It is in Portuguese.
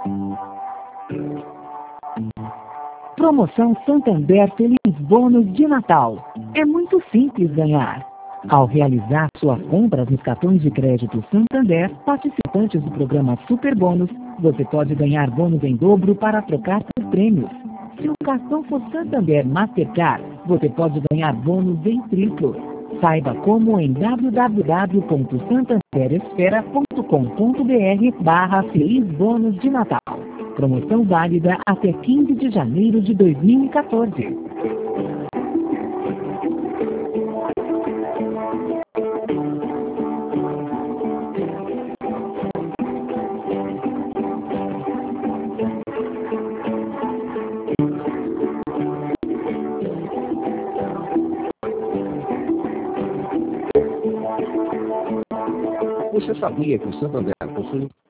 Promoção Santander Feliz Bônus de Natal. É muito simples ganhar. Ao realizar suas compras nos cartões de crédito Santander, participantes do programa Super Bônus, você pode ganhar bônus em dobro para trocar por prêmios. Se o cartão for Santander Mastercard, você pode ganhar bônus em triplo. Saiba como em www.santanderespera.com.br/Feliz Bônus de Natal. Promoção válida até 15 de janeiro de 2014. Você sabia que o Santander possui